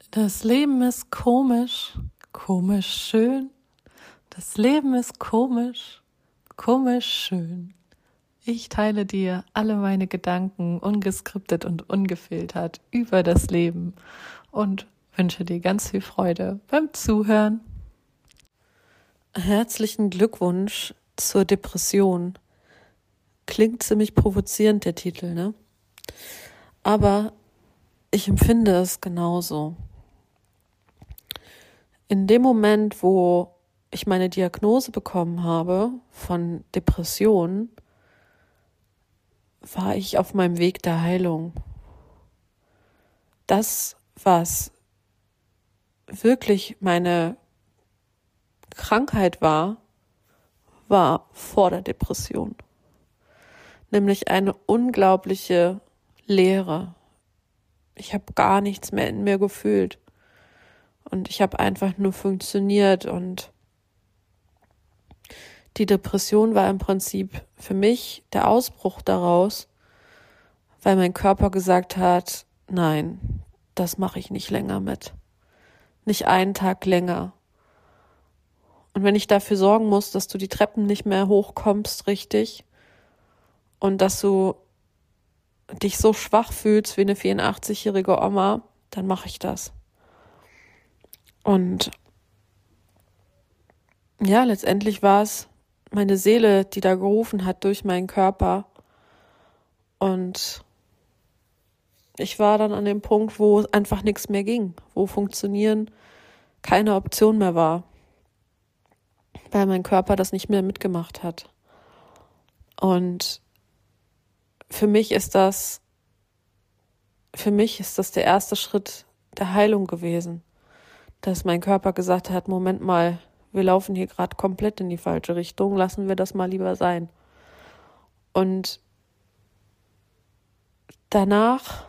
Das Leben ist komisch, komisch schön. Das Leben ist komisch, komisch schön. Ich teile dir alle meine Gedanken ungeskriptet und ungefiltert über das Leben und wünsche dir ganz viel Freude beim Zuhören. Herzlichen Glückwunsch zur Depression. Klingt ziemlich provozierend, der Titel, ne? Aber ich empfinde es genauso. In dem Moment, wo ich meine Diagnose bekommen habe von Depressionen, war ich auf meinem Weg der Heilung. Das, was wirklich meine Krankheit war vor der Depression. Nämlich eine unglaubliche Leere. Ich habe gar nichts mehr in mir gefühlt. Und ich habe einfach nur funktioniert. Und die Depression war im Prinzip für mich der Ausbruch daraus, weil mein Körper gesagt hat, nein, das mache ich nicht länger mit. Nicht einen Tag länger. Und wenn ich dafür sorgen muss, dass du die Treppen nicht mehr hochkommst richtig und dass du dich so schwach fühlst wie eine 84-jährige Oma, dann mache ich das. Und ja, letztendlich war es meine Seele, die da gerufen hat durch meinen Körper. Und ich war dann an dem Punkt, wo einfach nichts mehr ging, wo Funktionieren keine Option mehr war, weil mein Körper das nicht mehr mitgemacht hat. Und für mich ist das der erste Schritt der Heilung gewesen, dass mein Körper gesagt hat, Moment mal, wir laufen hier gerade komplett in die falsche Richtung, lassen wir das mal lieber sein. Und danach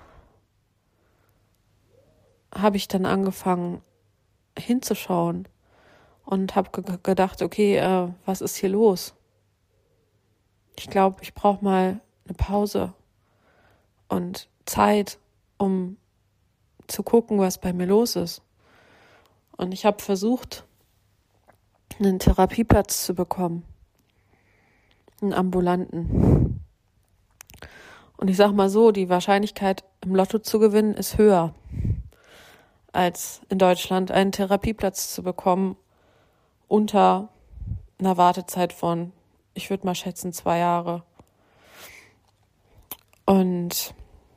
habe ich dann angefangen hinzuschauen und habe gedacht, okay, was ist hier los? Ich glaube, ich brauche mal eine Pause und Zeit, um zu gucken, was bei mir los ist. Und ich habe versucht, einen Therapieplatz zu bekommen, einen ambulanten. Und ich sag mal so, die Wahrscheinlichkeit, im Lotto zu gewinnen, ist höher, als in Deutschland einen Therapieplatz zu bekommen unter einer Wartezeit von, ich würde mal schätzen, 2 Jahre. Und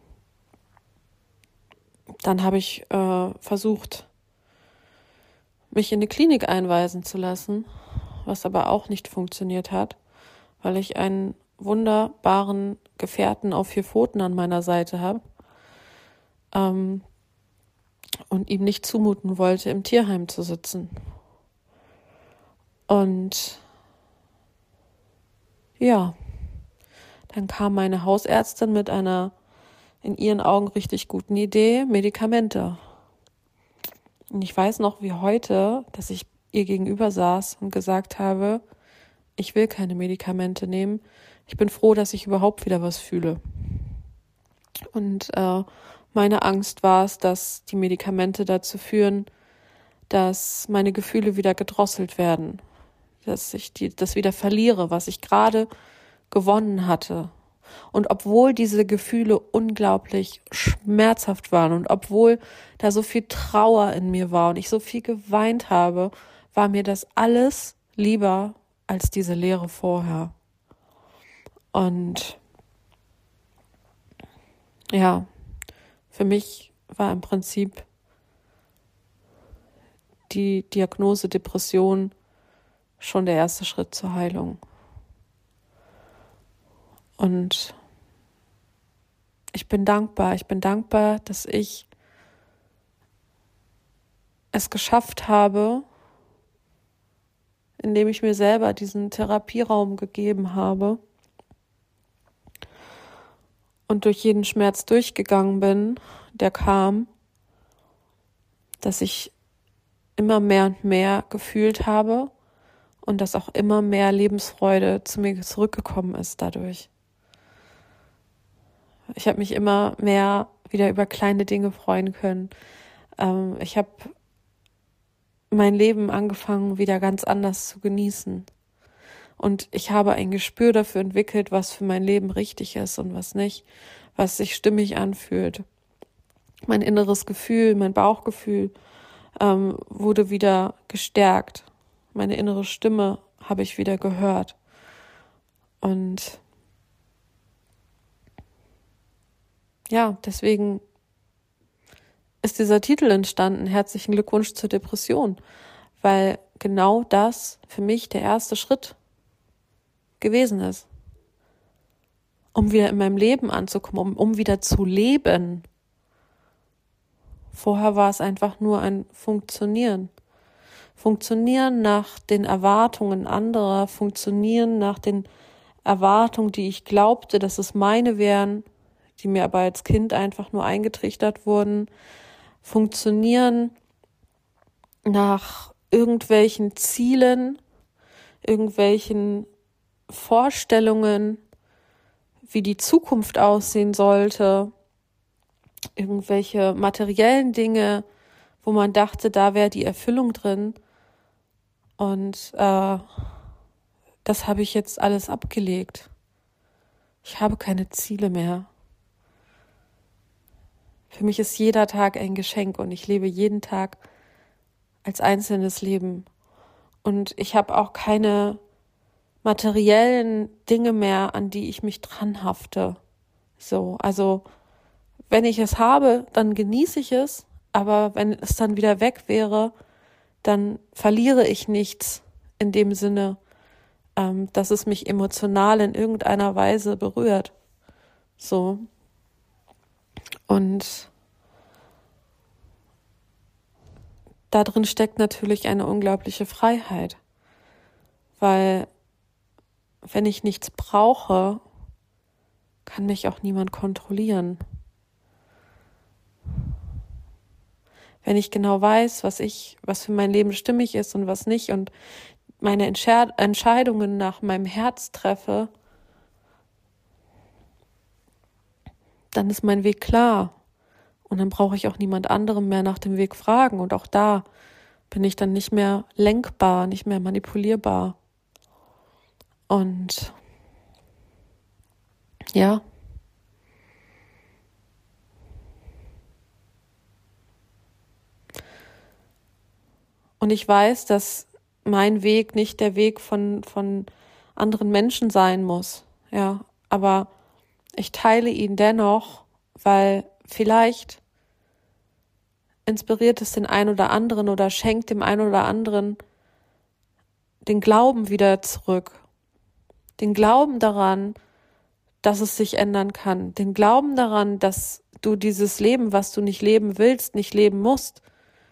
dann habe ich versucht, mich in eine Klinik einweisen zu lassen, was aber auch nicht funktioniert hat, weil ich einen wunderbaren Gefährten auf 4 Pfoten an meiner Seite habe und ihm nicht zumuten wollte, im Tierheim zu sitzen. Und ja, dann kam meine Hausärztin mit einer in ihren Augen richtig guten Idee, Medikamente. Und ich weiß noch wie heute, dass ich ihr gegenüber saß und gesagt habe, ich will keine Medikamente nehmen. Ich bin froh, dass ich überhaupt wieder was fühle. Und meine Angst war es, dass die Medikamente dazu führen, dass meine Gefühle wieder gedrosselt werden. Dass ich das wieder verliere, was ich gerade gewonnen hatte. Und obwohl diese Gefühle unglaublich schmerzhaft waren und obwohl da so viel Trauer in mir war und ich so viel geweint habe, war mir das alles lieber als diese Leere vorher. Und ja, für mich war im Prinzip die Diagnose Depression schon der erste Schritt zur Heilung. Und ich bin dankbar, dass ich es geschafft habe, indem ich mir selber diesen Therapieraum gegeben habe und durch jeden Schmerz durchgegangen bin, der kam, dass ich immer mehr und mehr gefühlt habe und dass auch immer mehr Lebensfreude zu mir zurückgekommen ist dadurch. Ich habe mich immer mehr wieder über kleine Dinge freuen können. Ich habe mein Leben angefangen, wieder ganz anders zu genießen. Und ich habe ein Gespür dafür entwickelt, was für mein Leben richtig ist und was nicht, was sich stimmig anfühlt. Mein inneres Gefühl, mein Bauchgefühl wurde wieder gestärkt. Meine innere Stimme habe ich wieder gehört. Und ja, deswegen ist dieser Titel entstanden, Herzlichen Glückwunsch zur Depression, weil genau das für mich der erste Schritt gewesen ist, um wieder in meinem Leben anzukommen, um wieder zu leben. Vorher war es einfach nur ein Funktionieren. Funktionieren nach den Erwartungen anderer, funktionieren nach den Erwartungen, die ich glaubte, dass es meine wären, die mir aber als Kind einfach nur eingetrichtert wurden, funktionieren nach irgendwelchen Zielen, irgendwelchen Vorstellungen, wie die Zukunft aussehen sollte, irgendwelche materiellen Dinge, wo man dachte, da wäre die Erfüllung drin. Und das habe ich jetzt alles abgelegt. Ich habe keine Ziele mehr. Für mich ist jeder Tag ein Geschenk und ich lebe jeden Tag als einzelnes Leben. Und ich habe auch keine materiellen Dinge mehr, an die ich mich dranhafte. So, also wenn ich es habe, dann genieße ich es, aber wenn es dann wieder weg wäre, dann verliere ich nichts in dem Sinne, dass es mich emotional in irgendeiner Weise berührt. So. Und da drin steckt natürlich eine unglaubliche Freiheit, weil wenn ich nichts brauche, kann mich auch niemand kontrollieren. Wenn ich genau weiß, was für mein Leben stimmig ist und was nicht und meine Entscheidungen nach meinem Herz treffe, dann ist mein Weg klar. Und dann brauche ich auch niemand anderem mehr nach dem Weg fragen. Und auch da bin ich dann nicht mehr lenkbar, nicht mehr manipulierbar. Und ja. Und ich weiß, dass mein Weg nicht der Weg von anderen Menschen sein muss. Ja, aber ich teile ihn dennoch, weil vielleicht inspiriert es den einen oder anderen oder schenkt dem einen oder anderen den Glauben wieder zurück. Den Glauben daran, dass es sich ändern kann. Den Glauben daran, dass du dieses Leben, was du nicht leben willst, nicht leben musst,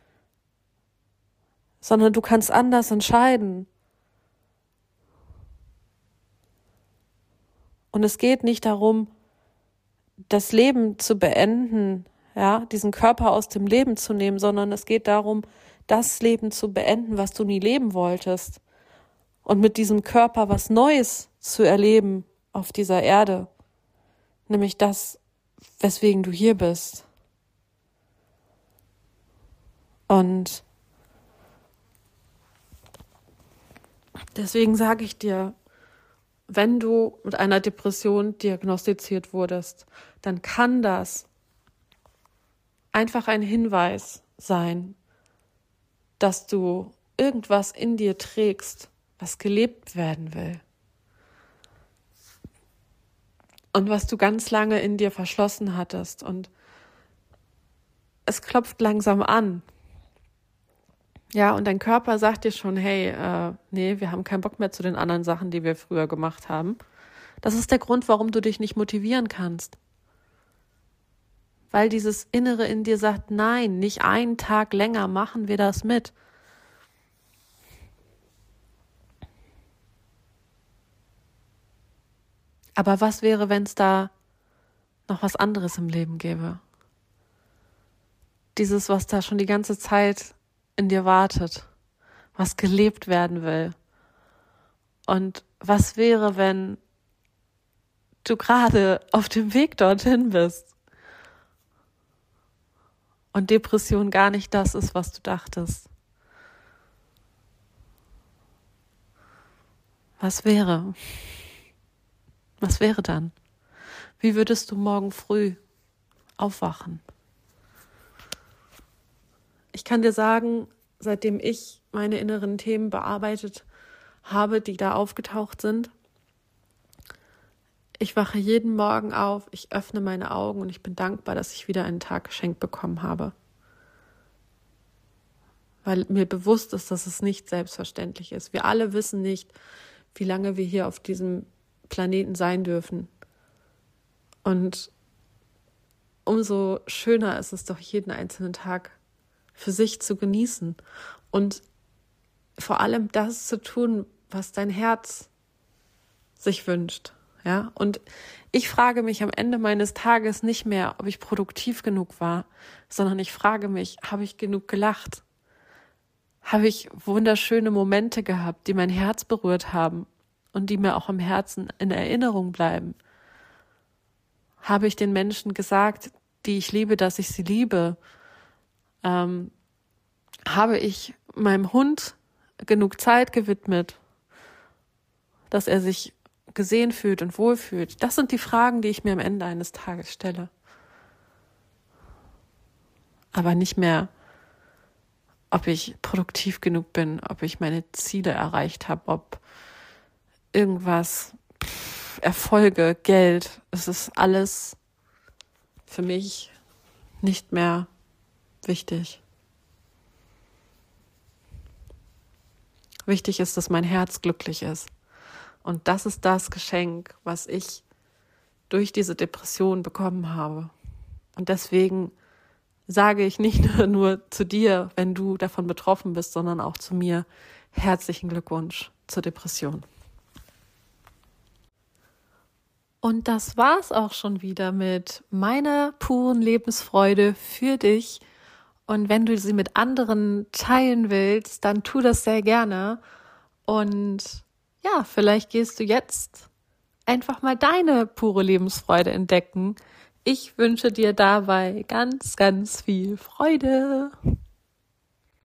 sondern du kannst anders entscheiden. Und es geht nicht darum, das Leben zu beenden, ja, diesen Körper aus dem Leben zu nehmen, sondern es geht darum, das Leben zu beenden, was du nie leben wolltest. Und mit diesem Körper was Neues zu erleben auf dieser Erde. Nämlich das, weswegen du hier bist. Und deswegen sage ich dir, wenn du mit einer Depression diagnostiziert wurdest, dann kann das einfach ein Hinweis sein, dass du irgendwas in dir trägst, was gelebt werden will. Und was du ganz lange in dir verschlossen hattest. Und es klopft langsam an. Ja, und dein Körper sagt dir schon, hey, nee, wir haben keinen Bock mehr zu den anderen Sachen, die wir früher gemacht haben. Das ist der Grund, warum du dich nicht motivieren kannst. Weil dieses Innere in dir sagt, nein, nicht einen Tag länger machen wir das mit. Aber was wäre, wenn es da noch was anderes im Leben gäbe? Dieses, was da schon die ganze Zeit in dir wartet, was gelebt werden will. Und was wäre, wenn du gerade auf dem Weg dorthin bist? und Depression gar nicht das ist, was du dachtest? Was wäre? Was wäre dann? Wie würdest du morgen früh aufwachen? Ich kann dir sagen, seitdem ich meine inneren Themen bearbeitet habe, die da aufgetaucht sind, ich wache jeden Morgen auf, ich öffne meine Augen und ich bin dankbar, dass ich wieder einen Tag geschenkt bekommen habe. Weil mir bewusst ist, dass es nicht selbstverständlich ist. Wir alle wissen nicht, wie lange wir hier auf diesem Planeten sein dürfen. Und umso schöner ist es doch, jeden einzelnen Tag für sich zu genießen und vor allem das zu tun, was dein Herz sich wünscht. Ja? Und ich frage mich am Ende meines Tages nicht mehr, ob ich produktiv genug war, sondern ich frage mich, habe ich genug gelacht? Habe ich wunderschöne Momente gehabt, die mein Herz berührt haben und die mir auch im Herzen in Erinnerung bleiben? Habe ich den Menschen gesagt, die ich liebe, dass ich sie liebe? Habe ich meinem Hund genug Zeit gewidmet, dass er sich gesehen fühlt und wohlfühlt? Das sind die Fragen, die ich mir am Ende eines Tages stelle. Aber nicht mehr, ob ich produktiv genug bin, ob ich meine Ziele erreicht habe, ob irgendwas, Erfolge, Geld, es ist alles für mich nicht mehr wichtig. Wichtig ist, dass mein Herz glücklich ist. Und das ist das Geschenk, was ich durch diese Depression bekommen habe. Und deswegen sage ich nicht nur zu dir, wenn du davon betroffen bist, sondern auch zu mir, herzlichen Glückwunsch zur Depression. Und das war's auch schon wieder mit meiner puren Lebensfreude für dich. Und wenn du sie mit anderen teilen willst, dann tu das sehr gerne. Und ja, vielleicht gehst du jetzt einfach mal deine pure Lebensfreude entdecken. Ich wünsche dir dabei ganz, ganz viel Freude.